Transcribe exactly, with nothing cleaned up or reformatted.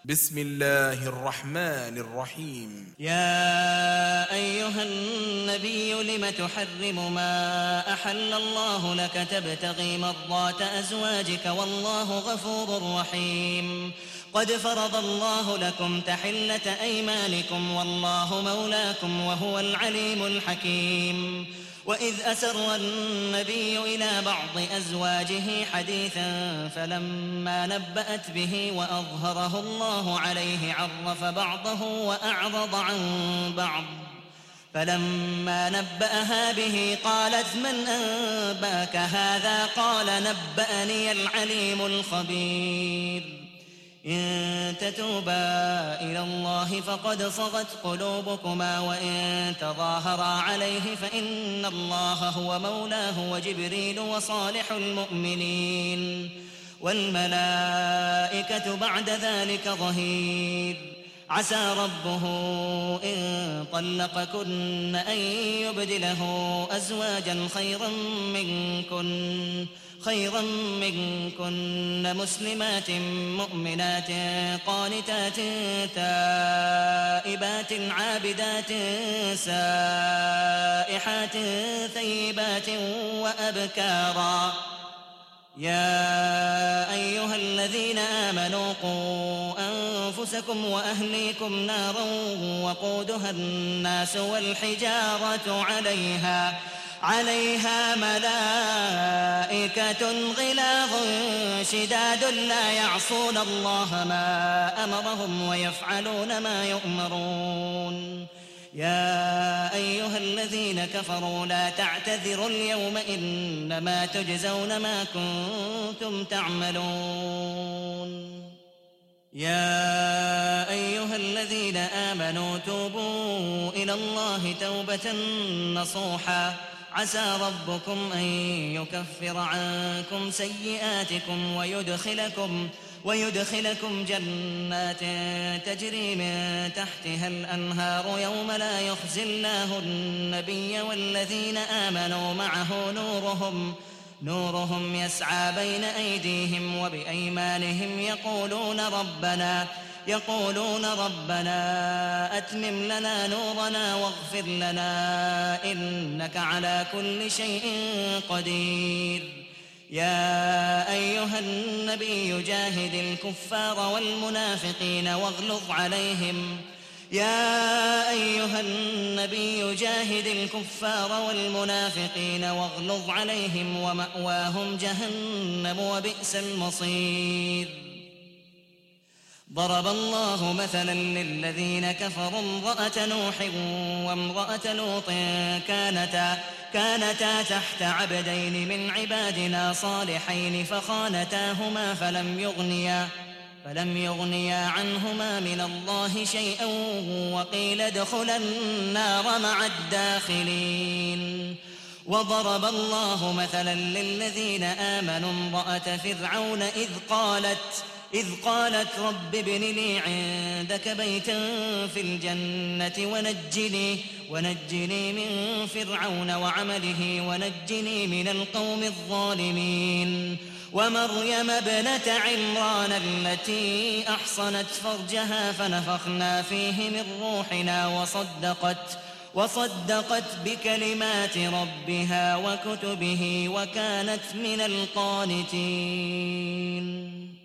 بسم الله الرحمن الرحيم. يا أيها النبي لم تحرم ما أحل الله لك تبتغي مرضات أزواجك والله غفور رحيم. قد فرض الله لكم تحلة أيمانكم والله مولاكم وهو العليم الحكيم. وإذ أسر النبي إلى بعض أزواجه حديثا فلما نبأت به وأظهره الله عليه عرف بعضه وأعرض عن بعض فلما نبأها به قالت من أنباك هذا قال نبأني العليم الخبير. إن تتوبا إلى الله فقد صغت قلوبكما وإن تظاهرا عليه فإن الله هو مولاه وجبريل وصالح المؤمنين والملائكة بعد ذلك ظهير. عسى ربه إن طلقكن أن يبدله أزواجا خيرا منكن خيرا منكن مسلمات مؤمنات قانتات تائبات عابدات سائحات ثيبات وأبكارا. يا أيها الذين آمنوا قوا أنفسكم وأهليكم نارا وقودها الناس والحجارة عليها عليها ملائكة غلاظ شداد لا يعصون الله ما أمرهم ويفعلون ما يؤمرون. يا أيها الذين كفروا لا تعتذروا اليوم إنما تجزون ما كنتم تعملون. يا أيها الذين آمنوا توبوا إلى الله توبة نصوحا عسى ربكم أن يكفر عنكم سيئاتكم ويدخلكم ويدخلكم جنات تجري من تحتها الأنهار يوم لا يخزي الله النبي والذين آمنوا معه نورهم نورهم يسعى بين أيديهم وبأيمانهم يقولون ربنا يقولون ربنا أتمم لنا نورنا واغفر لنا إنك على كل شيء قدير. يا أيها النبي جاهد الكفار والمنافقين واغلظ عليهم يا أيها النبي جاهد الكفار والمنافقين واغلظ عليهم ومأواهم جهنم وبئس المصير. ضرب الله مثلا للذين كفروا امرأة نوح وامرأة لوط كانتا كانتا تحت عبدين من عبادنا صالحين فخانتاهما فلم يغنيا فلم يغنيا عنهما من الله شيئا وقيل ادخلا النار مع الداخلين. وضرب الله مثلا للذين آمنوا امرأة فرعون إذ قالت إذ قالت رب ابن لي عندك بيتا في الجنة ونجني ونجني من فرعون وعمله ونجني من القوم الظالمين. ومريم ابنة عمران التي أحصنت فرجها فنفخنا فيه من روحنا وصدقت وصدقت بكلمات ربها وكتبه وكانت من القانتين.